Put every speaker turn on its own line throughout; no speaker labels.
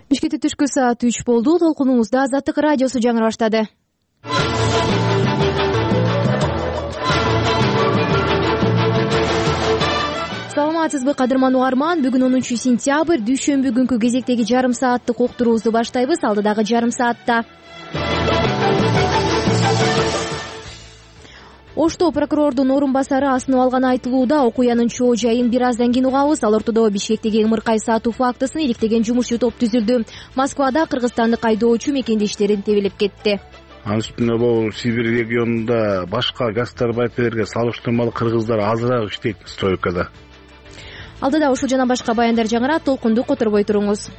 Бишкекте түшкү саат 3 болду. Толкунубузда Азаттык радиосу жаңы баштады. Саламатсызбы кадырман угарман, бүгүн 10 сентябрь, дүйшөмбү күнкү кезектеги жарым сааттык уктуруубузду баштайбыз. Алдыдагы жарым саатта Ошто прокурордун орун басары асынып алганы айтылууда. Окуянын чоо жайын бир аздан кийин угабыз. Ал ортодо Бишкектеги ымыркай сатуу фактысын иликтеген жумушчу топ түзүлдү. Москвада кыргызстандык айдоочу мекендештерин тебелеп кетти.
Анын үстүнө бул Сибирь регионунда башка гастарбайтерге салыштырмалуу кыргыздар азыраак иштейт стройкада.
Алдыда ушул жана башка баяндар жаңырат, толкунду которбой туруңуз.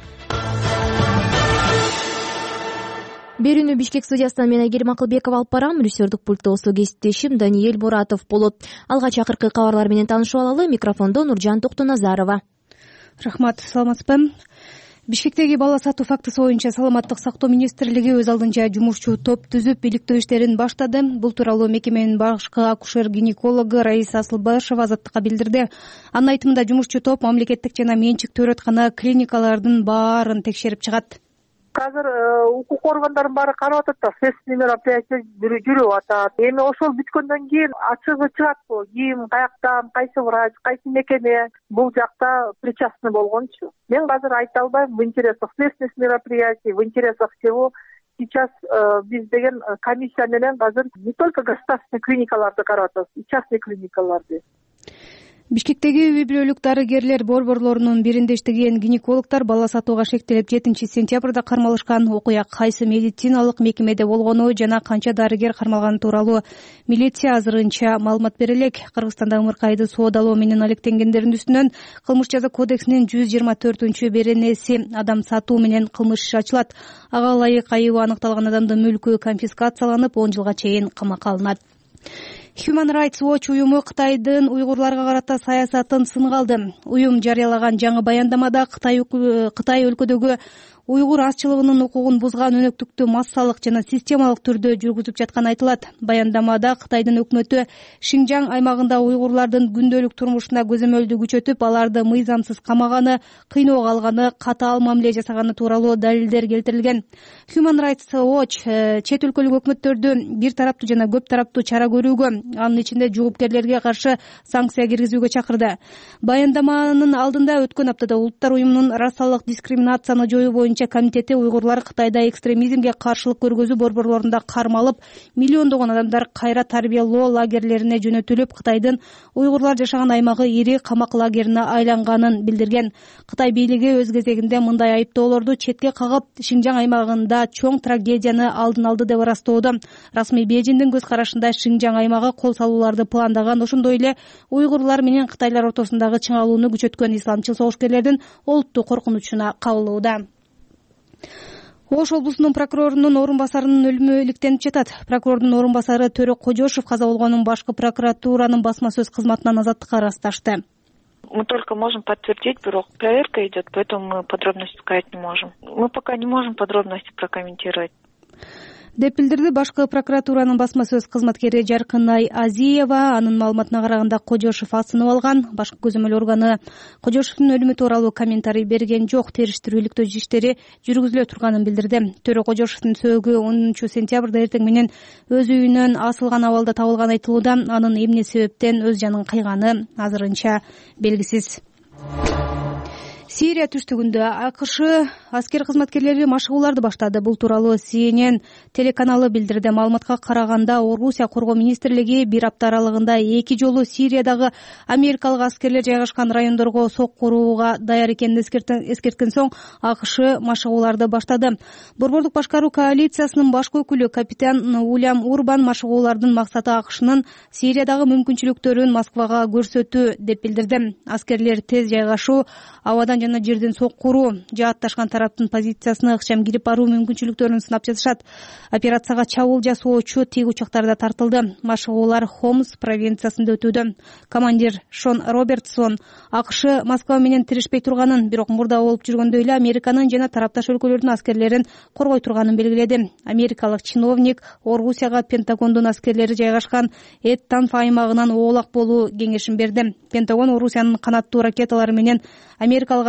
Берүүнү Бишкек студиясынан мен Айгерим Акылбекова алып барам. Режиссердик пультто кесиптешим Даниэль Муратов болот. Алга чакыркы кабарлар менен таанышып алалы. Микрофондо Нуржан Токтоназарова.
Рахмат, саламатсызбы. Бишкектеги бала сатуу фактысы боюнча Саламаттык сактоо министрлиги өз алдынча жумушчу топ түзүп иликтөө иштерин баштады. Бул тууралуу мекеменин башкы акушер-гинекологу Раиса Асылбашева Азаттыкка билдирди. Анын айтымында жумушчу топ мамлекеттик жана менчиктүү оорукана клиникалардын баарын текшерип чыгат.
Азыр укук органдардын баары карап атат да, следственный мероприятие жүрүп атат. Эми ошол бүткөндөн кийин ачыгы чыгат бул. Ким, каяктан, кайсы врач, кайсы мекеме бул жакта причастный болгончу. Мен азыр айта албайм. В интересах следственных мероприятий, в интересах всего сейчас биз деген комиссия менен азыр не только государственный клиникаларды карап атабыз, и частный клиникаларды.
Бишкектеги үй бүлөлүк дарыгерлер борборлорунун биринде иштеген гинекологдор бала сатууга шектелип 7 сентябрда кармалышкан. Окуя кайсы медициналык мекемеде болгону жана канча дарыгер кармалганы тууралуу милиция азырынча маалымат бере элек. Кыргызстанда ымыркайды соодалоо менен алектенгендердин үстүнөн кылмыш жаза кодексинин 124 беренеси адам сатуу менен кылмыш иши ачылат. Ага ылайык айыбы аныкталган адамдын мүлкү конфискацияланып 10 жылга чейин камакка алынат. Human Rights Watch уюму Кытайдын уйгурларга карата саясатын сынга алды. Уюм жарыялаган жаңы баяндамада Кытай өлкөдөгү уйгур азчылыгынын укугун бузган өнөктүктү массалык жана системалык түрдө жүргүзүп жатканы айтылат. Баяндамада Кытайдын өкмөтү Шинжаң аймагында уйгурлардын күндөлүк турмушуна көзөмөлдү күчөтүп, аларды мыйзамсыз камаганы, кыйноого алганы, катаал мамиле жасаганы тууралуу далилдер келтирилген. Human Rights Watch чет өлкөлүк өкмөттөрдү бир тараптуу жана көп тараптуу чара көрүүгө, анын ичинде жоопкерлерге каршы санкция киргизүүгө чакырды. Баяндаманын алдында өткөн аптада Улуттар уюмунун расалык дискриминацияны жоюу боюнча комитети уйгурлар Кытайда экстремизмге каршылык көргөзүү борборлорунда кармалып, миллиондогон адамдар кайра тарбиялоо лагерлерине жөнөтүлүп, Кытайдын уйгурлар жашаган аймагы ири камак лагерине айланганын билдирген. Кытай бийлиги өз кезегинде мындай айыптоолорду четке кагып, Шинжаң аймагында чоң трагедияны алдын алды деп ырастоодо. Расмий Бейжиңдин көз карашында Шинжаң аймагы кол салууларды пландаган, ошондой эле уйгурлар менен кытайлар ортосундагы чыңалууну күчөткөн исламчыл согушкерлердин олуттуу коркунучуна кабылууда. Ош облусунун прокурорунун орун басарынын өлүмү иликтенип жатат. Прокурордун орун басары Төрө Кожошев каза болгонун башкы прокуратуранын басма сөз кызматынан Азаттыкка ырасташты.
Мы только можем подтвердить, бирок проверка идет, поэтому мы подробности сказать не можем. Мы пока не можем подробности прокомментировать.
деп билдирди башкы прокуратуранын басма сөз кызматкери Жаркынай Азиева. Анын маалыматына караганда Кожошев асынып алган. Башкы көзөмөл органы Кожошевдун өлүмү тууралуу комментарий берген жок. Териштирүү иликтөө иштери жүргүзүлө турганын билдирди. Төрө Кожошевдун сөөгү 10 сентябрда эртең менен өз үйүнөн асылган абалда табылган айтылууда. Анын эмне себептен өз жанын кыйганы азырынча белгисиз. Сирия түштүгүндө АКШ аскер кызматкерлери машыгууларды баштады. Бул тууралуу CNN телеканалы билдирди. Маалыматка караганда, Орусия коргоо министрлиги бир апта аралыгында 2 жолу Сириядагы америкалык аскерлер жайгашкан райондорго сок курууга даяр экенин эскерткен соң АКШ машыгууларды баштады. Борбордук башкаруу коалициясынын башкы өкүлү капитан Уильям Урбан машыгуулардын максаты АКШнын Сириядагы мүмкүнчүлүктөрүн Москвага көрсөтүү деп билдирди. Аскерлер тез жайгашуу, абадан жана жерден сок куруу, жаатташкан тараптын позициясына ыкчам кирип баруу мүмкүнчүлүктөрүн сынап жатышат. Операцияга чабуул жасоочу тик учактарда тартылды. Машыгуулар Хомс провинциясында өтүүдө. Командир Шон Робертсон АКШ Москва менен тирешпей турганын, бирок мурда болуп жүргөндөй эле Американын жана тарапташ өлкөлөрдүн аскерлерин коргой турганын белгиледи. Америкалык чиновник Орусияга Пентагондун аскерлери жайгашкан Эд-Танф аймагынан оолак болуу кеңешин берди. Пентагон Орусиянын канаттуу ракеталары менен америкалык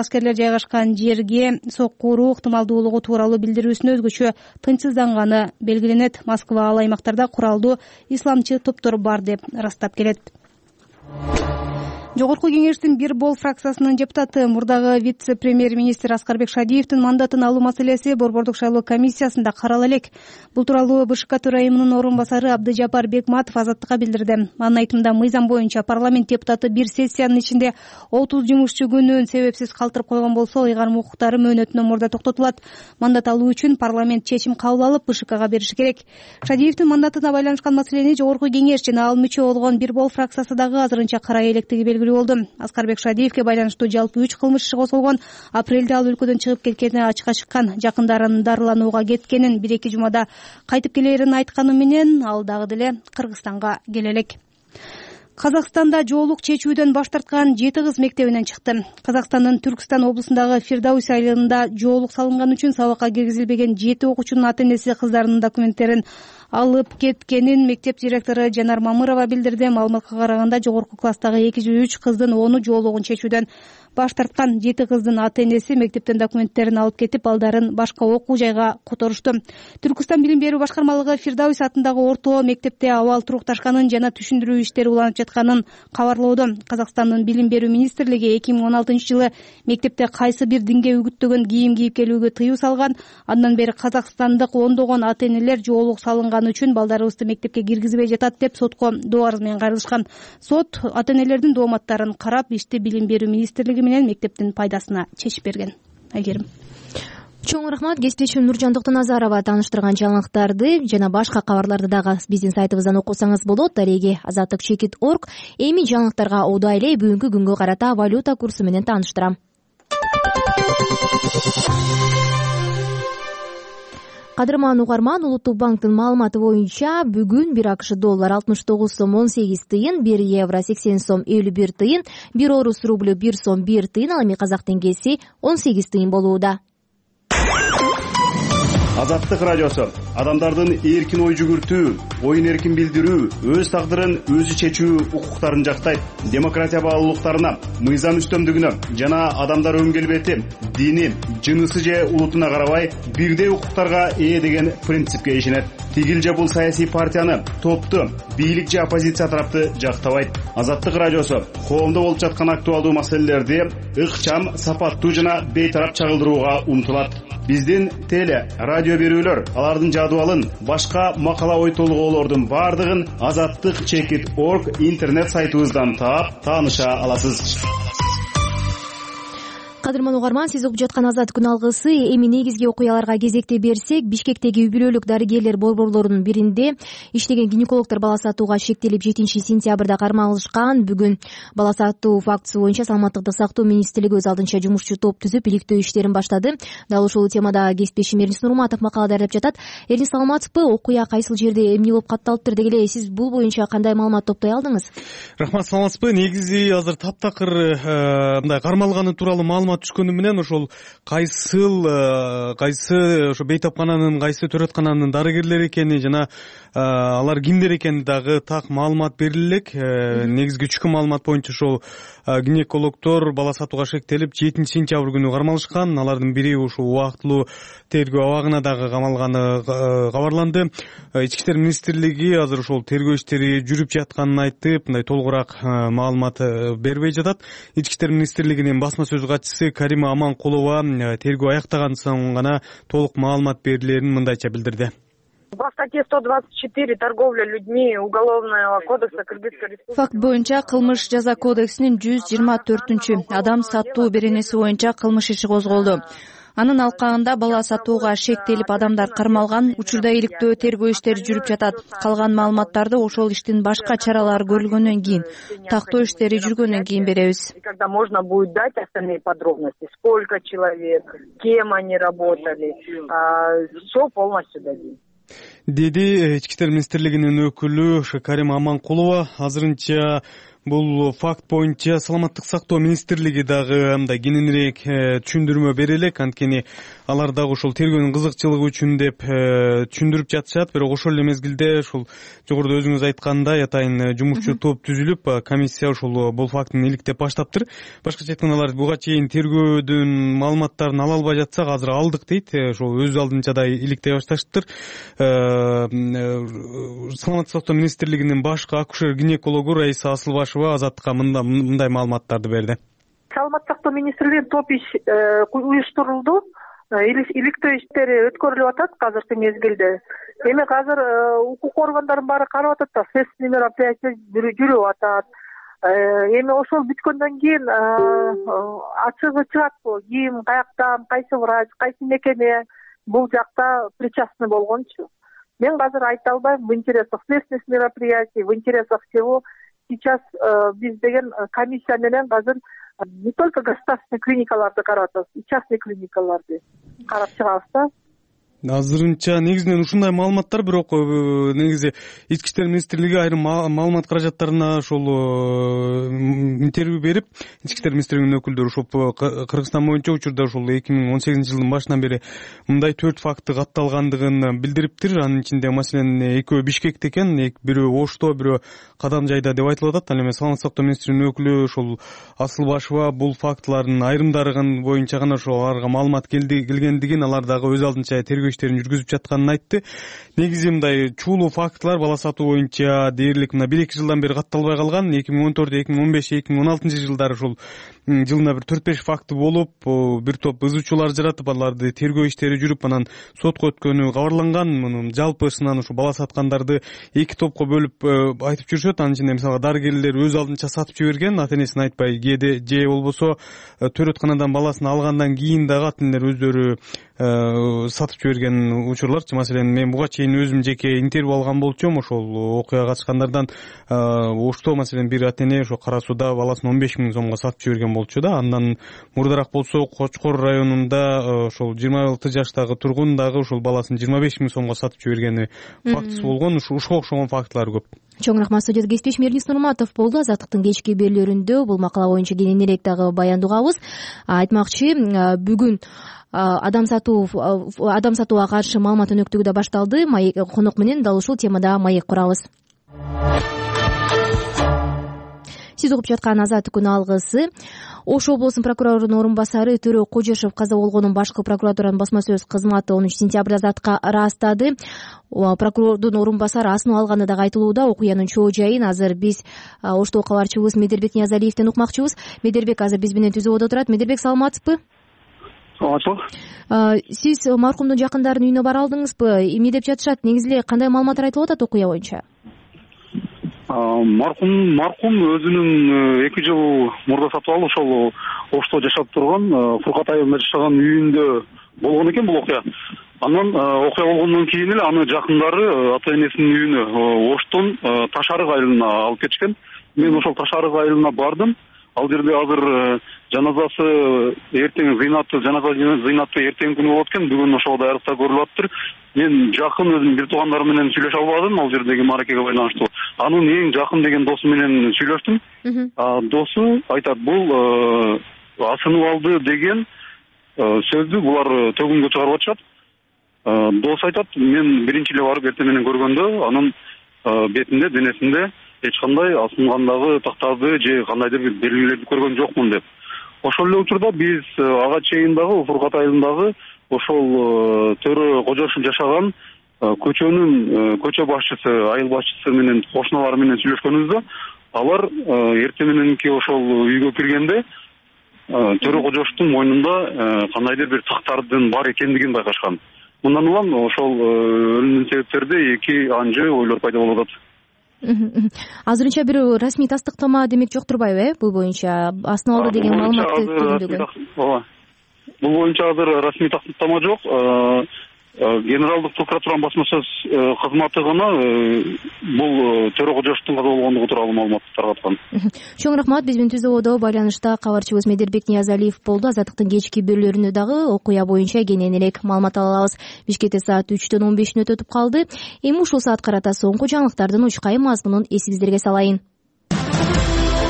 аскерлер жайгашкан жерге сокку уруу ыктымалдуулугу тууралуу билдирүүсүнө өзгөчө тынчсызданганы белгиленет. Москва ал аймактарда куралдуу исламчы топтор бар деп ырастап келет. Жогорку кеңештин бир бол фракциясынын депутаты мурдагы вице-премьер-министр Аскарбек Шадиевдин мандатын алуу маселеси Борбордук шайлоо комиссиясында карала элек. Бул тууралуу БШК төрайымынын орун басары Абдыжапар Бекматов Азаттыкка билдирди. Анын айтымында, мыйзам боюнча парламент депутаты бир сессиянын ичинде 30 жумушчу күнүн себепсиз калтырып койгон болсо, ыйгарым укуктары мөөнөтүнөн мурда токтотулат. Мандат алуу үчүн парламент чечим кабыл алып, БШКга бериши керек. Шадиевдин мандатына байланышкан маселени Жогорку кеңеш жана ал мүчө болгон бир бол фракциясы дагы азырынча карай электиги белгилүү болду. Аскарбек Шадиевке байланыштуу жалпы 3 кылмыш иши козголгон. Апрелде ал өлкөдөн чыгып кеткени ачыкка чыккан. Жакындарын дарыланууга кеткенин, 1-2 жумада кайтып келерин айтканы менен ал дагы деле Кыргызстанга келе элек. Казакстанда жоолук чечүүдөн баш тарткан 7 кыз мектебинен чыкты. Казакстандын Түркстан облусундагы Фирдауси айылында жоолук салынган үчүн сабакка киргизилбеген 7 окуучунун ата-энеси кыздарынын документтерин алып кеткенин мектеп директору Жанар Мамырова билдирди. Маалыматка караганда, жогорку класстагы 203 кыздын 10-у жоолугун чечүүдөн баш тарткан. 7 кыздын ата-энеси мектептен документтерин алып кетип, балдарын башка окуу жайга которушту. Түркстан билим берүү башкармалыгы Фирдауис атындагы орто мектепте абал турукташканын жана түшүндүрүү иштери уланып жатканын кабарлоодо. Казакстандын билим берүү министрлиги 2016-жылы мектепте кайсы бир динге үгүттөгөн кийим кийип келүүгө тыюу салган. Андан бери казакстандык ондогон ата-энелер жоолук салынган үчүн балдарыбызды мектепке киргизбей жатат деп сотко доо арыз менен кайрылышкан. Сот ата-энелердин дооматтарын карап, ишти билим берүү министрлиги менен мектептин пайдасына чечип берген. Айгерим.
Чоң рахмат. Кесиптешим Нуржан Токтоназарова тааныштырган жаңылыктарды жана башка кабарларды дагы биздин сайтыбыздан окусаңыз болот. Дареги azattik.org. Эми жаңылыктарга удай эле бүгүнкү күнгө карата валюта курсу менен тааныштырам. Кадырман угарман, Улуттук банктын маалыматы боюнча бүгүн 1 АКШ доллар 69 сом 18 тыйын, 1 евро 80 сом 51 тыйын, 1 орус рублю 1 сом 1 тыйын, ал эми казак теңгеси 18 тыйын болууда.
Азаттык радиосу адамдардын эркин ой жүгүртүү, оюн эркин билдирүү, өз тагдырын өзү чечүү укуктарын жактайт. Демократия баалуулуктарына, мыйзам үстөмдүгүнө жана адамдар өн келбети, дини, жынысы же улутуна карабай бирдей укуктарга ээ деген принципке ишенет. Тигил же бул саясий партияны, топту, бийлик же оппозиция тарапты жактабайт. Азаттык радиосу коомдо болуп жаткан актуалдуу маселелерди ыкчам, сапаттуу жана бейтарап чагылдырууга умтулат. Биздин теле, радио берүүлөр, алардын жадыбалын, башка макала ой толгоолордун бардыгын azattik.org интернет сайтыбыздан таап, тааныша аласыз.
Кадырман угарман, сиз угуп жаткан Азат күн алгысы. Эми негизги окуяларга кезекте берсек, Бишкектеги үй-бүлөлүк дарыгерлер борборлорунун биринде иштеген гинекологдор бала сатууга шектелип 7-сентябрда кармалышкан. Бүгүн бала сатуу фактысы боюнча Саламаттыкты сактоо министрлиги өз алдынча жумушчу топ түзүп, иликтөө иштерин баштады. Дал ушул темада кесиптешим Эрнис Нурматов макала даярдап жатат. Эрнис, саламатсызбы? Окуя кайсыл жерде эмне болуп катталыптыр деги эле сиз бул боюнча кандай маалымат топтой алдыңыз?
Рахмат, саламатсызбы? Негизи азыр таптакыр мындай кармалганы тууралуу маалымат түшкөнү менен ошол кайсы ошо бейтапкананын, кайсы төрөткананын дарыгерлери экени жана алар кимдер экени дагы так маалымат бериле элек. Негизги түшкөн маалымат боюнча ошол гинекологдор бала сатууга шектелип 7-сентябрь күнү кармалышкан. Алардын бири ушул убактылуу тергөө абагына дагы камалганы кабарланды. Ички иштер министрлиги азыр ошол тергөө иштери жүрүп жатканын айтып, мындай толугураак маалымат бербей жатат. Ички иштер министрлигинин басма сөз катчысы Карима Аманкулова тергөө аяктаган соң гана толук маалымат берилерин мындайча билдирди.
По статье 124 торговля людьми Уголовного кодекса Кыргызской Республики.
Факт боюнча кылмыш жаза кодексинин 124 адам сатуу беренеси боюнча кылмыш иши козголду. Анын алкагында бала сатууга шектелип адамдар кармалган. Учурда иликтөө тергөө иштери жүрүп жатат. Калган маалыматтарды ошол иштин башка чаралары көрүлгөндөн кийин, тактоо иштери жүргөндөн кийин беребиз.
Когда можно будет дать остальные подробности, сколько человек, кем они работали, все полностью дадим.
Деди ички иштер министрлигинин өкүлү Карима Аманкулова. Азырынча бул факт боюнча саламаттык сактоо министрлиги дагы мындай кененирээк түшүндүрмө бере элек, анткени алар дагы ошол тергөөнүн кызыкчылыгы үчүн деп түшүндүрүп жатышат. Бирок ошол эле мезгилде ушул жогоруда өзүңүз айткандай атайын жумушчу топ түзүлүп, комиссия ушул бул фактыны иликтеп баштаптыр. Башкача айтканда алар буга чейин тергөөдүн маалыматтарын ала албай жатсак, азыр алдык дейт. Ошол өз алдынчадай иликтей башташтыр. Саламаттык сактоо министрлигинин башкы акушер-гинекологу Раиса Асылбашева Азаттыкка мындай маалыматтарды берди.
Саламаттык сактоо министрлигинин топ иш уюштурулду. Иликтөө иштери өткөрүлүп атат азыркы мезгилде. Эми азыр укук органдардын баары карап атат да, следственный мероприятие жүрүп атат. Эми ошол бүткөндөн кийин ачыгы чыгатпы, ким, каяктан, кайсы врач, кайсы мекеме бул жакта причастный болгончу. Мен азыр айта албайм. В интересах следственных мероприятий, в интересах всего сейчас биз деген комиссия менен азыр не только государственный клиникаларды карап атабыз, и частный клиникаларды карап чыгабыз да.
Азырынча негизинен ушундай маалыматтар, бирок негизи Ички иштер министрлиги айрым маалымат каражаттарына ошол интервью берип, Ички иштер министрлигинин өкүлдөрү ошол Кыргызстан боюнча учурда ошол 2018 жылдын башынан бери мындай 4 факты катталгандыгын билдириптир. Анын ичинде маселен экөө Бишкекте экен, бирөө Ошто, бирөө Кадамжайда деп айтылып атат. Ал эми саламаттык сактоо министринин өкүлү ошол Асылбашева бул фактылардын айрымдарын боюнча гана ошол аларга маалымат келгендигин, алар дагы өз алдынча тергөө иштерин жүргүзүп жатканын айтты. Негизи мындай чуулуу фактылар бала сатуу боюнча дээрлик 1-2 жылдан бери катталбай калган. 2014, 2015, 2016 жылдары ушул жылына бир 4-5 факты болуп, бир топ ызычуулар жаратып, аларды тергөө иштери жүрүп, анан сотко өткөнү кабарланган. Мунун жалпысынан ушу бала саткандарды 2 топко бөлүп айтып жүрүшөт. Анын ичинде мисалга дарыгерлер өз алдынча сатып жиберген, ата энесин айтпай, же болбосо төрөтканадан баласын алгандан кийин дагы ата энелер өздөрү сатып жиберген учурларчы. Маселен, мен буга чейин өзүм жеке интервью алган болчумун ошол окуяга катышкандардан. Ошто маселен бир ата эне ошо Кара Сууда баласын 15 000 сомго сатып жиберген болчу да. Андан мурдараак болсо Кочкор районунда ошол 26 жаштагы тургун дагы ошол баласын 25 000 сомго сатып жибергени фактысы болгон. Ушуга окшогон фактылар көп.
Чоң рахмат. Студияда кесиптеш Мирнис Нурматов болду. Азаттыктын кечки берүүлөрүндө бул макала боюнча кененирээк дагы баяндообуз. Айтмакчы, бүгүн адам сатууга каршы маалымат өнөктүгү да башталды. Конок менен дал ушул темада маек курабыз. Сиз угуп жаткан Азаттык күн алгысы. Ош облусунун прокурорунун орун басары Төрө Кожошев каза болгонун башкы прокуратуранын басма сөз кызматы 13 сентябрда Азаттыкка ырастады. Прокурордун орун басары асынып алганы дагы айтылууда. Окуянын чоо жайын азыр биз Ошто кабарчыбыз Медербек Ниязалиевден укмакчыбыз. Медербек азыр биз менен түзүүбөдө турат. Медербек, саламатсызбы? Сиз маркумдун жакындарынын үйүнө бара алдыңызбы? Эмне деп жатышат? Негизи эле кандай маалыматтар айтылып атат окуя боюнча?
Маркум өзүнүн 2 жыл мурда сатып алып ошол Ошто жашап турган Фуркат айылында жашаган үйүндө болгон экен бул окуя. Анан окуя болгондон кийин эле аны жакындары ата энесинин үйүнө Оштон Ташарык айылына алып кетишкен. Мен ошол Ташарык айылына бардым. Ал жерде азыр жаназасы эртең зыйнаты эртең күнү болот экен. Бүгүн ошол даярдыкта көрүлүп атыптыр. Мен жакын өзүм бир туугандар менен сүйлөшө албадым ал жердеги мааракеге байланыштуу. Анын эң жакын деген досу менен сүйлөштүм. Досу айтат, бул асынып алды деген сөздү булар төгүнгө чыгарып атышат. Досу айтат, мен биринчи эле барып эртең менен көргөндө анын бетинде, денесинде эч кандай асынгандагы тактарды же кандайдыр бир белгилерди көргөн жокмун деп. Ошол эле учурда биз ага чейин дагы Фуркат айылындагы ошол Төрө Кожошев жашаган көчө башчысы, айыл башчысы менен кошуналары менен сүйлөшкөнүбүздө, алар эртең мененки ошол үйгө киргенде Төрө Кожошевдун мойнунда кандайдыр бир тактардын бар экендигин байкашкан. Мындан улам ошол өлүмдүн себептерде 2 анжы ойлор пайда болуп атат.
Азырынча бир расмий тастыктама демек жок турбайбы, бул боюнча асынып алды деген маалыматты түгүндөгөн?
Ооба. Бул боюнча азыр расмий тастыктама жок. Генералдык прокуратуранын басма сөз кызматы гана бул Төрө Кожошевдун каза болгондугу тууралуу маалымат таркаткан.
Чоң рахмат. Биз менен түзүүбөдө байланышта кабарчыбыз Медербек Ниязалиев болду. Азаттыктын кечки берүүлөрүндө дагы окуя боюнча кененирээк маалымат ала алабыз. Бишкекте саат 3-төн 15 мүнөт өтүп калды. Эми ушул саат карата соңку жаңылыктардын учкай мазмунун эсибиздерге салайын.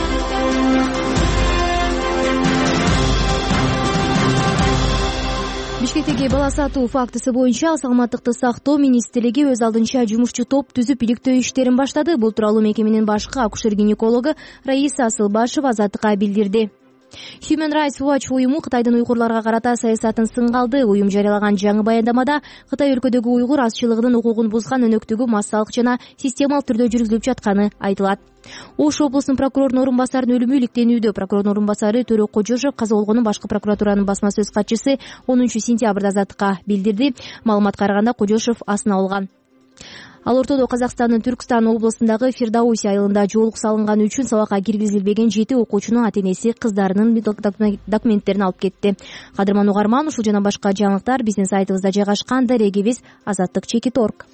Бишкектеги бала сатуу фактысы боюнча саламаттыкты сактоо министрлиги өз алдынча жумушчу топ түзүп иликтөө иштерин баштады. Бул тууралуу мекеменин башкы акушер-гинекологу Раиса Асылбашева Азаттыкка билдирди. Human Rights Watch уюму Кытайдын уйгурларга карата саясатын сынга алды. Уюм жарыялаган жаңы баяндамада Кытай өлкөдөгү уйгур азчылыгынын укугун бузган өнөктүгү массалык жана системалык түрдө жүргүзүлүп жатканы айтылат. Ош облусунун прокурорунун орун басарынын өлүмү иликтенүүдө. Прокурордун орун басары Төрөк Кожошев каза болгонун башкы прокуратуранын басма сөз катчысы 10-сентябрда Азаттыкка билдирди. Маалыматка караганда Кожошев асын алган. Ал ортодо Казакстандын Түркстан облусундагы Фирдауси айылында жоолук салынганы үчүн сабакка киргизилбеген 7 окуучунун ата-энеси кыздарынын документтерин алып кетти. Кадырман угарман, ушул жана башка жаңылыктар биздин сайтыбызда жайгашкан. Дарегибиз azattik.org.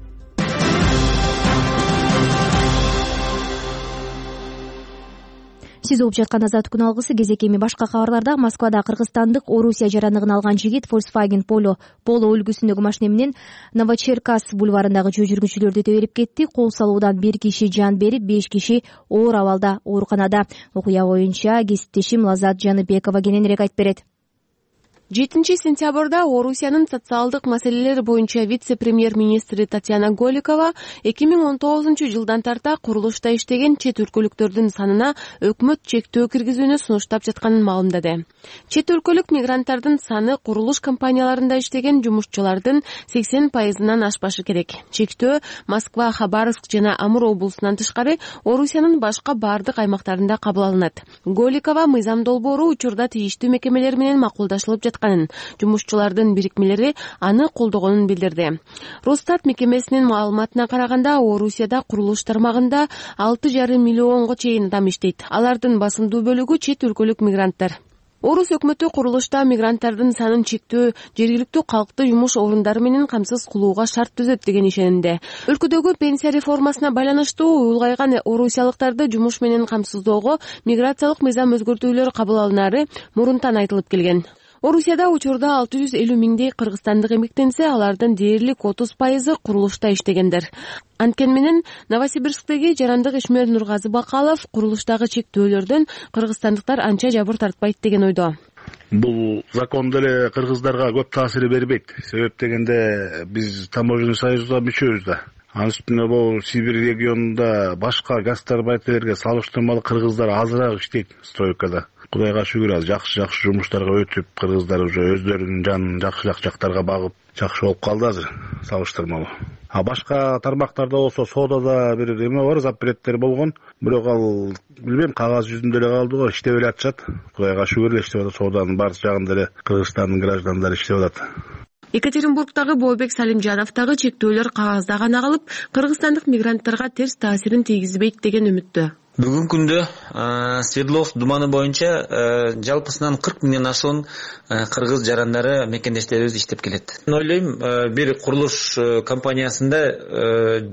Сиз угуп жаткан Азаттык күн алгысы кезек эми башка кабарларда. Москвада кыргызстандык Орусия жарандыгын алган жигит Volkswagen Polo үлгүсүндөгү машина менен Новочеркасск бульварындагы жөө жүргүнчүлөрдү теберип кетти. Кол салуудан 1 киши жан берип, 5 киши оор абалда ооруканада. Окуя боюнча кесиптешим Лазат Жаныбекова кененирээк айтып берет.
7 сентябрда Орусиянын социалдык маселелер боюнча вице-премьер-министри Татьяна Голикова 2019-жылдан тарта курулушта иштеген чет өлкөлүктөрдүн санына өкмөт чектөө киргизүүнү сунуштап жатканын маалымдады. Чет өлкөлүк мигранттардын саны курулуш компанияларында иштеген жумушчулардын 80%-нан ашпашы керек. Чектөө Москва, Хабаровск жана Амур облусунан тышкары Орусиянын башка бардык аймактарында кабыл алынат. Голикова мыйзам долбоору учурда тийиштүү мекемелер менен макулдашылып жаткан. Жумушчулардын бирикмелери аны колдогонун билдирди. Росстат мекемесинин маалыматына караганда, Орусияда курулуш тармагында 6,5 миллионго чейин адам иштейт. Алардын басымдуу бөлүгү чет өлкөлүк мигранттар. Орус өкмөтү курулушта мигранттардын санын чектөө, жергиликтүү калкты жумуш орундары менен камсыз кылууга шарт түзөт деген ишенимде. Өлкөдөгү пенсия реформасына байланыштуу улгайган орусиялыктарды жумуш менен камсыздоого миграциялык мыйзам өзгөртүүлөр кабыл алынары мурунтан айтылып келген. Орусияда учурда 650 миңдей кыргызстандык эмгектенсе, алардын дээрлик 30% курулушта иштегендер. Анткени менен Новосибирсктеги жарандык ишмер Нургазы Бакалов курулуштагы чектөөлөрдөн кыргызстандыктар анча жабыр тартпайт деген ойдо.
Бул закон деле кыргыздарга көп таасир бербейт. Себеп дегенде биз таможенный союзга мүчөбүз да. Анын үстүнө бул Сибирь регионунда башка гастарбайтерге салыштырмалуу кыргыздар азыраак иштейт стройкада. Кудайга шүгүр, жакшы жумуштарга өтүп, кыргыздар уже өздөрүнүн жанын жакшыраак жактарга багып, жакшы болуп калды азыр салыштырмалуу. Башка тармактарда болсо соодада бир эме бар, запреттер болгон. Бирок ал билбейм, кагаз жүзүндө эле калды го, иштеп эле атышат. Кудайга шүгүр эле иштеп атат, сооданын баары жагында эле Кыргызстандын граждандары иштеп атат.
Екатеринбургтагы Бообек Салимжановдагы чектөөлөр кагазда гана калып, кыргызстандык мигранттарга терс таасирин тийгизбейт деген үмүттө.
Бүгүнкү күндө Свердловск думаны боюнча жалпысынан 40 миңден ашуун кыргыз жарандары мекендештерибиз иштеп келет. Мен ойлойм, бир курулуш компаниясында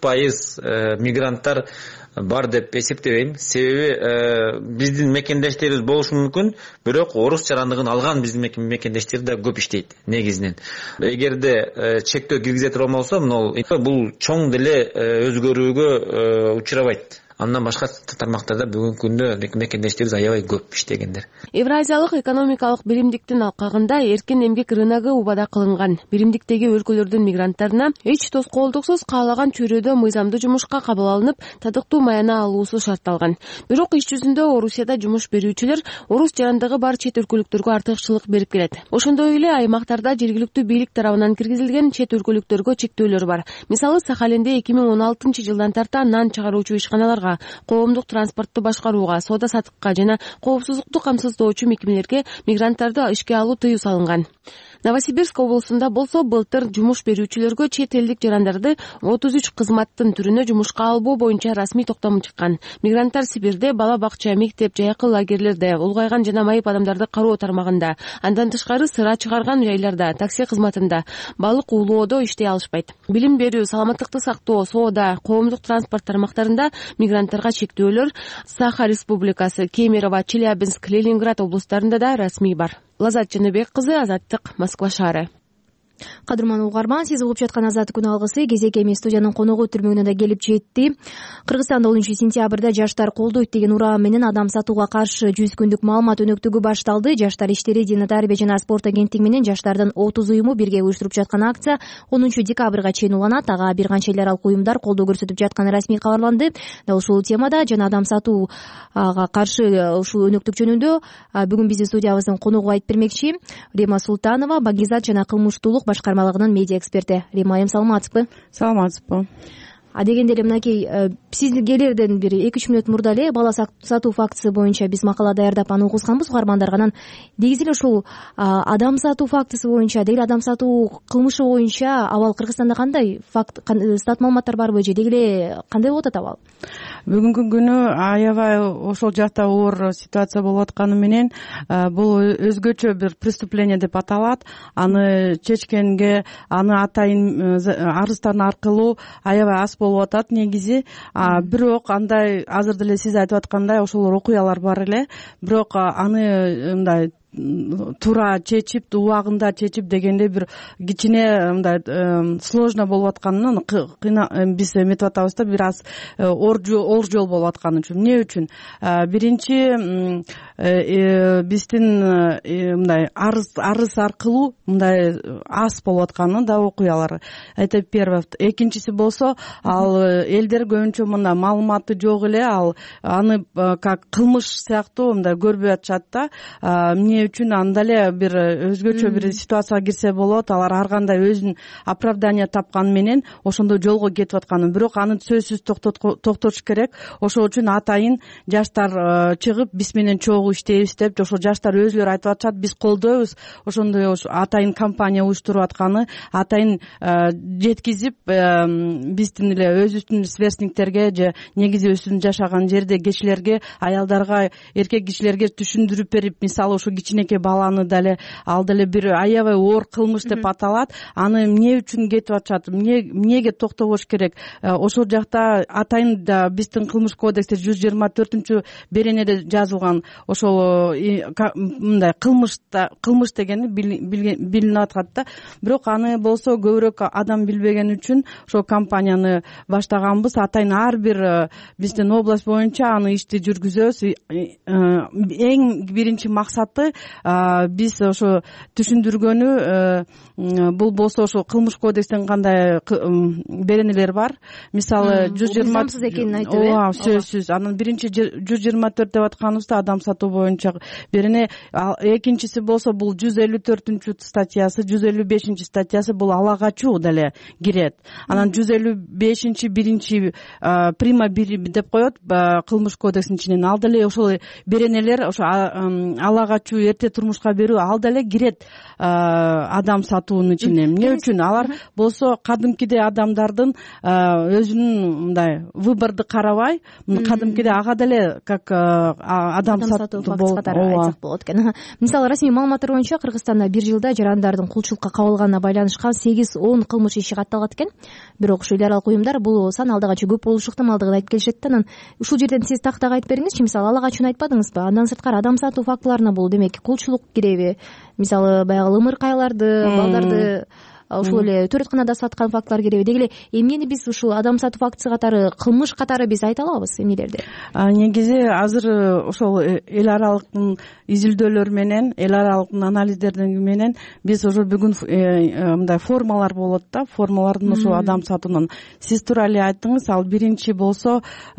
100% мигранттар бар деп эсептебейм. Себеби биздин мекендештерибиз болушу мүмкүн, бирок орус жарандыгын алган биздин мекендештер да көп иштейт негизинен. Эгерде чектөө киргизе турган болсо, бул чоң деле өзгөрүүгө учурабайт. Андан башка тармактарда бүгүнкү күндө мекендештерибиз аябай көп иштегендер.
Евразиялык экономикалык биримдиктин алкагында эркин эмгек рыногу убада кылынган. Биримдиктеги өлкөлөрдүн мигранттарына эч тоскоолдуксуз каалаган чөйрөдө мыйзамдуу жумушка кабыл алынып, татыктуу маяна алуусу шартталган. Бирок иш жүзүндө Орусияда жумуш берүүчүлөр орус жарандыгы бар чет өлкөлүктөргө артыкчылык берип келет. Ошондой эле аймактарда жергиликтүү бийлик тарабынан киргизилген чет өлкөлүктөргө чектөөлөр бар. Мисалы, Сахалинде 2016-жылдан тарта нан чыгаруучу ишканаларга, коомдук транспортту башкарууга, соода саттыкка жана коопсуздукту камсыздоочу мекемелерге мигранттарды ишке алуу тыюу салынган. Новосибирск облусунда болсо былтыр жумуш берүүчүлөргө чет элдик жарандарды 33 кызматтын түрүнө жумушка албоо боюнча расмий токтом чыккан. Мигранттар Сибирде бала бакча, мектеп, жайкы лагерлерде, улгайган жана майып адамдарды кароо тармагында, андан тышкары сыра чыгарган жайларда, такси кызматында, балык уулоодо иштей алышпайт. Билим берүү, саламаттыкты сактоо, соода, коомдук транспорт тармактарында мигранттарга чектөөлөр Саха Республикасы, Кемерово, Челябинск, Ленинград облустарында да расмий бар. Лазат Жаныбек кызы, Азаттык, Москва шаары.
Кадырман угарман, сиз угуп жаткан Азаттык күн алгысы кезек эми студиянын коногу түрмөгүнө да келип жетти. Кыргызстанда 10 сентябрда жаштар колдойт деген ураам менен адам сатууга каршы 100 күндүк маалымат өнөктүгү башталды. Жаштар иштери, Диний тарбия жана спорт агенттиги менен жаштардын 30 уюму бирге уюштуруп жаткан акция 10 декабрга чейин уланат. Ага бир канча эл аралык уюмдар колдоо көрсөтүп жатканы расмий кабарланды. Ушул темада жана адам сатууга каршы ушул өнөктүк жөнүндө бүгүн биздин студиябыздын коногу айтып бермекчи Рима Султанова, Багизат жана кылмыштуулук башкармалыгынын медиа эксперти. Рима айым, саламатсызбы?
Саламатсызбы.
Дегенде эле мынакей сиз келерден бир 2-3 мүнөт мурда эле бала сатуу фактысы боюнча биз макала даярдап аны угузганбыз угармандарга. Анан негизи эле ушул адам сатуу фактысы боюнча, деги эле адам сатуу кылмышы боюнча абал Кыргызстанда кандай факт, стат маалыматтар барбы же деги эле кандай болуп атат абал?
Бүгүнкү күнү аябай ошол жакта оор ситуация болуп атканы менен бул өзгөчө бир преступление деп аталат. Аны чечкенге, аны атайын арыздардын аркылуу аябай аз болуп атат негизи. Бирок андай азыр деле сиз айтып аткандай ошол окуялар бар эле. Бирок аны мындай туура чечип, убагында чечип дегенде бир кичине мындай сложно болуп атканын биз эметип атабыз да, бир аз оор жол болуп атканы үчүн. Эмне үчүн? Биринчи биздин мындай арыз аркылуу мындай аз болуп атканы да окуялар. Это первое. Экинчиси болсо, ал элдер көбүнчө мына маалыматы жок эле, ал аны как кылмыш сыяктуу мындай көрбөй атышат да. Эмне үчүн? Анда эле бир өзгөчө бир ситуацияга кирсе болот. Алар ар кандай өзүнүн оправдание тапканы менен ошондой жолго кетип атканы. Бирок аны сөзсүз токтотуш керек. Ошол үчүн атайын жаштар чыгып биз менен чогуу иштейбиз деп, ошо жаштар өзүлөрү айтып атышат, биз колдойбуз. Ошондой атайын компания уюштуруп атканы, атайын жеткизип биздин эле өзүбүздүн сверстниктерге же негизи өзүбүздүн жашаган жерде кишилерге, аялдарга, эркек кишилерге түшүндүрүп берип, мисалы ошо кичинекей баланы деле ал деле бир аябай оор кылмыш деп аталат. Аны эмне үчүн кетип атышат, эмнеге токтобош керек? Ошол жакта атайын да биздин кылмыш кодексте 124 беренеде жазылган ошол мындай кылмыш дегени билинип аткат да. Бирок аны болсо көбүрөөк адам билбеген үчүн ошол компанияны баштаганбыз. Атайын ар бир биздин область боюнча аны ишти жүргүзөбүз. Эң биринчи максаты биз ошо түшүндүргөнү, бул болсо ошо кылмыш кодекстин кандай беренелер бар. Мисалы 120 экенин айтып, ооба, сөзсүз. Анан биринчи 124 деп атканыбызда адам сатуу боюнча берене. Экинчиси болсо бул 154 статьясы, 155 статьясы бул ала качуу деле кирет. Анан 155 биринчи прима деп коет кылмыш кодексинин ичинен. Ал деле ошол беренелер, ошо ала качуу, эрте турмушка берүү, ал деле кирет адам сатуунун ичине. Эмне үчүн? Алар болсо кадимкидей адамдардын өзүнүн мындай выборду карабай, кадимкидей ага деле как адам сатуу катары айтсак болот экен. Мисалы расмий маалыматтар боюнча Кыргызстанда бир жылда жарандардын кулчулукка кабылганына байланышкан 8-10 кылмыш иши катталат экен. Бирок ушул эл аралык уюмдар бул сан алда качуу көп болушу ыктымалдыгын айтып келишет да. Анан ушул жерден сиз тактага айтып бериңизчи, мисалы ала качууну айтпадыңызбы? Андан сырткары адам сатуу фактыларына бул демек кулчулук киреби? Мисалы баягы ымыркайларды, балдарды ушул эле төрөтканада саткан фактылар киреби? Деги эле эмнени биз ушул адам сатуу фактысы катары, кылмыш катары биз айта алабыз эмнелерди? Негизи азыр ошол эл аралыктын изилдөөлөр менен, эл аралыктын анализдерден менен биз ошо бүгүн мындай формалар болот да, формалардын ошо адам сатуунан сиз туура эле айттыңыз. Ал биринчи болсо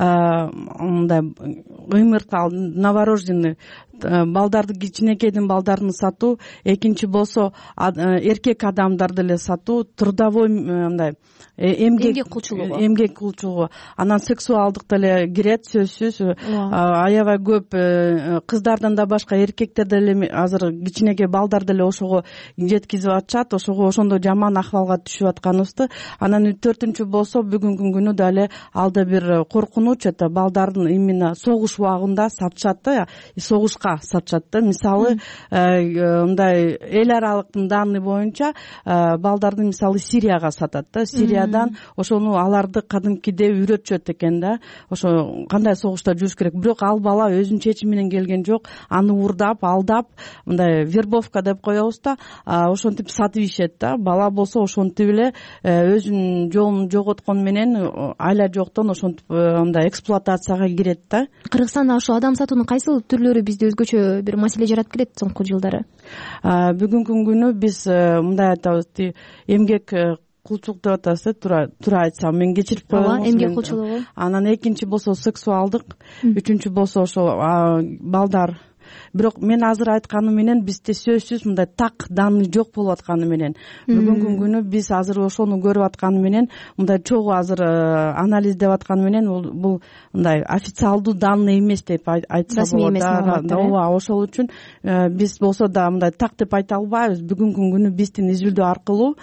мындай ымыркал, новорожденный балдарды, кичинекейдин балдарын сатуу. Экинчи болсо эркек адамдарды эле сатуу, трудовой мындай эмгек кулчулугу. Анан сексуалдык деле кирет сөзсүз. Аябай көп кыздардан да башка эркектер деле азыр кичинекей балдар деле ошого жеткизип атышат. Ошондой жаман акыбалга түшүп атканыбызды. Анан төртүнчү болсо бүгүнкү күнү дагы алда бир коркунуч, это балдардын именно согуш убагында сатышат да. Согушка башка сатышат да. Мисалы мындай эл аралык данный боюнча балдарды мисалы Сирияга сатат да. Сириядан ошону аларды кадимкиде үйрөтүшөт экен да. Ошо кандай согушта жүрүш керек. Бирок ал бала өзүнүн чечими менен келген жок. Аны урдап, алдап, мындай вербовка деп коебуз да. Ошентип сатып ишет да. Бала болсо ошентип эле өзүнүн жолун жоготкон менен айла жоктон ошентип мындай эксплуатацияга кирет да.
Кыргызстанда ошо адам сатуунун кайсыл түрлөрү бизде өзгөчө бир маселе жаратып келет соңку жылдары?
Бүгүнкү күнү биз мындай айтабыз, эмгек кулчулук деп атабыз, туура айтсам мен кечирип коебуз.
Эмгек кулчулугу.
Анан экинчи болсо сексуалдык, үчүнчү болсо ошо балдар. Бирок мен азыр айтканым менен бизде сөзсүз мындай так данный жок болуп атканы менен бүгүнкү күнү биз азыр ошону көрүп атканы менен мындай чогуу азыр анализдеп атканы менен бул мындай официалдуу данный эмес деп айтса болот. Ооба, ошол үчүн биз болсо да мындай так деп айта албайбыз. Бүгүнкү күнү биздин изилдөө аркылуу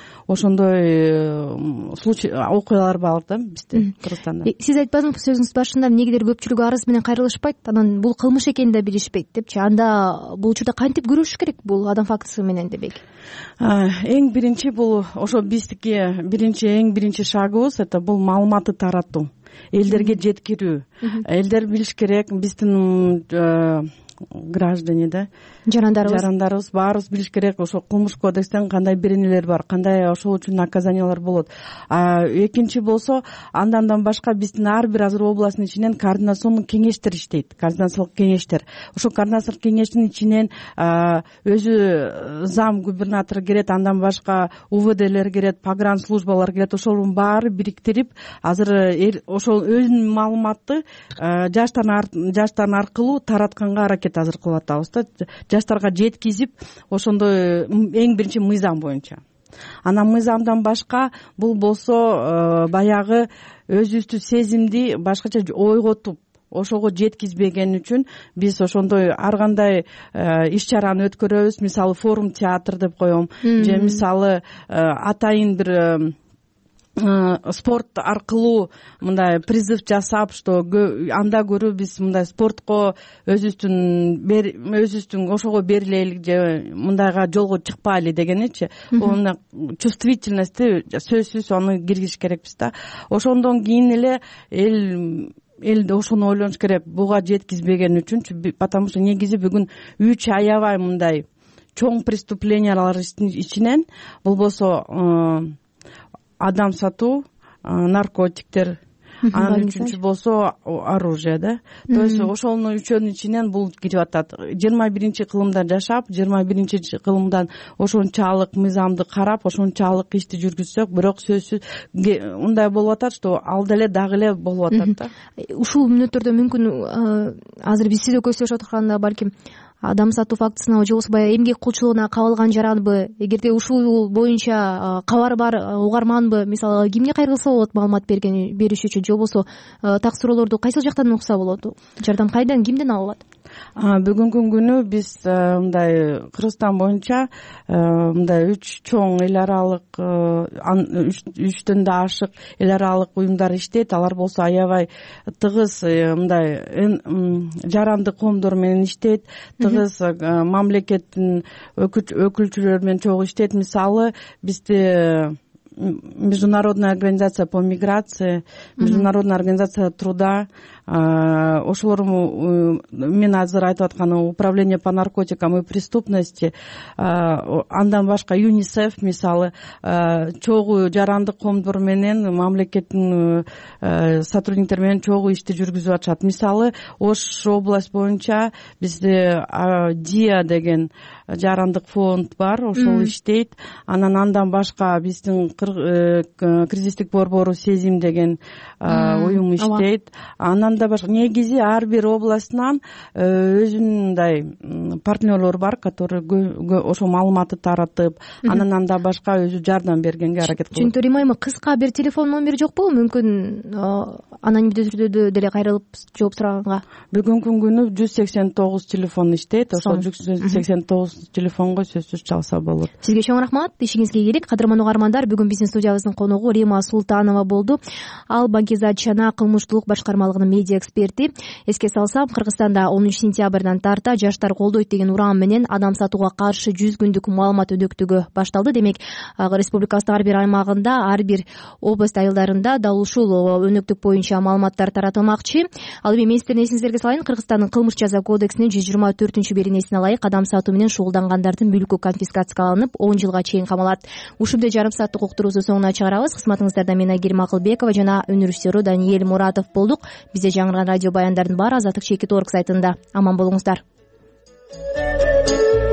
ошондой случай окуялар бар да бизде Кыргызстанда.
Сиз айтпадыңызбы сөзүңүздүн башында эмнегедир көпчүлүгү арыз менен кайрылышпайт, анан бул кылмыш экенин да билишпейт депчи. Анда бул учурда кантип күрөшүш керек бул адам фактысы менен дебек?
Эң биринчи бул ошо биздики эң биринчи шагыбыз это бул маалыматты таратуу, элдерге жеткирүү. Элдер билиш керек, биздин граждане да, жарандарыбыз баарыбыз билиш керек ошо кылмыш кодекстен кандай беренелер бар, кандай ошол үчүн наказаниялар болот. Экинчи болсо андан башка биздин ар бир азыр областтын ичинен координациондук кеңештер иштейт. Координациялык кеңештер. Ошо координациялык кеңештин ичинен өзү зам губернатор кирет, андан башка УВДлер кирет, погранслужбалар кирет. Ошолордун баары бириктирип азыр ошол өзүнүн маалыматты жаштар аркылуу таратканга аракет азыр кылып атабыз да. Жаштарга жеткизип, ошондой эң биринчи мыйзам боюнча. Анан мыйзамдан башка бул болсо баягы өзүбүздү сезимди башкача ойготуп ошого жеткизбеген үчүн биз ошондой ар кандай иш чараны өткөрөбүз. Мисалы форум театр деп коем, же мисалы атайын бир спорт аркылуу мындай призыв жасап, что анда көрүү биз мындай спортко өзүбүздүн ошого берилели же мындайга жолго чыкпайлы дегеничи. Мына чувствительностьти сөзсүз аны киргизиш керекпиз да. Ошондон кийин эле эл ошону ойлонуш керек, буга жеткизбеген үчүнчү, потому что негизи бүгүн аябай мындай чоң преступлениялардын ичинен болбосо адам сатуу, наркотиктер, анан үчүнчү болсо оружие да. То есть ошонун үчөөнүн ичинен бул кирип атат. 21 кылымда жашап, 21 кылымдан ошончалык мыйзамды карап, ошончалык ишти жүргүзсөк, бирок сөзсүз мындай болуп атат, что ал деле дагы эле болуп атат да.
Ушул мүнөттөрдө мүмкүн азыр биз сиз экөөбүз сүйлөшүп атканда балким адам сатуу фактысына же болбосо баягы эмгек кулчулугуна кабылган жаранбы, эгерде ушул боюнча кабары бар угарманбы, мисалы кимге кайрылса болот маалымат бериш үчүн, же болбосо так суроолорду кайсыл жактан укса болот? Жардам кайдан, кимден алынат?
Бүгүнкү күнү биз мындай Кыргызстан боюнча мындай 3 чоң эл аралык 3төн да ашык эл аралык уюмдар иштейт. Алар болсо аябай тыгыз мындай жарандык коомдор менен иштейт, тыгыз мамлекеттин өкүлчүлөрү менен чогуу иштейт. Мисалы бизде Международная организация по миграции, Международная организация труда, ошолор мен азыр айтып атканым управление по наркотикам и преступности, андан башка ЮНИСЕФ мисалы чогуу жарандык коомдор менен мамлекеттин сотрудниктери менен чогуу ишти жүргүзүп атышат. Мисалы Ош область боюнча бизде ДИА деген жарандык фонд бар, ошол иштейт. Андан башка биздин кризистик борбору Сезим деген уюм иштейт. Андан да башка негизи ар бир областынан өзүнүн мындай партнерлор бар, которые ошо маалыматты таратып, андан да башка өзү жардам бергенге аракет кылат.
Түшүндүрмөймүн, кыска бир телефон номери жокпу? Мүмкүн анонимдүү түрдө деле кайрылып жооп сураганга.
Бүгүнкү күнү 189 телефон иштейт. Ошол 189 телефонго сөзсүз чалса болот.
Сизге чоң рахмат. Ишиңизге ийгилик. Кадырман угармандар, бүгүн биздин студиябыздын коногу Рима Султанова болду. Ал Баңкизат Чана кылмыштуулук башкармалыгынын медиа эксперти. Эске салсам, Кыргызстанда 10 сентябрдан тарта жаштар колдойт деген уран менен адам сатууга каршы 100 күндүк маалымат өнөктүгү башталды. Демек, республикабыздын ар бир аймагында, ар бир область айылдарында дал ушул өнөктүк боюнча маалыматтар таратылмакчы. Ал эми министрдин эсиңиздерге салайын, Кыргызстандын кылмыш жаза кодексинин 124-беренесине ылайык адам сатуу менен шугулдангандардын мүлкү конфискацияланып 10 жылга чейин камалат. Ушундай жарым сааттык уктуруубузду соңуна чыгарабыз. Кызматыңыздарда мен Айгерим Акылбекова жана өнөр режиссеру Даниэль Муратов болдук. Бизде жаңырган радио баяндардын баары Азаттык чекит.org сайтында. Аман болуңуздар.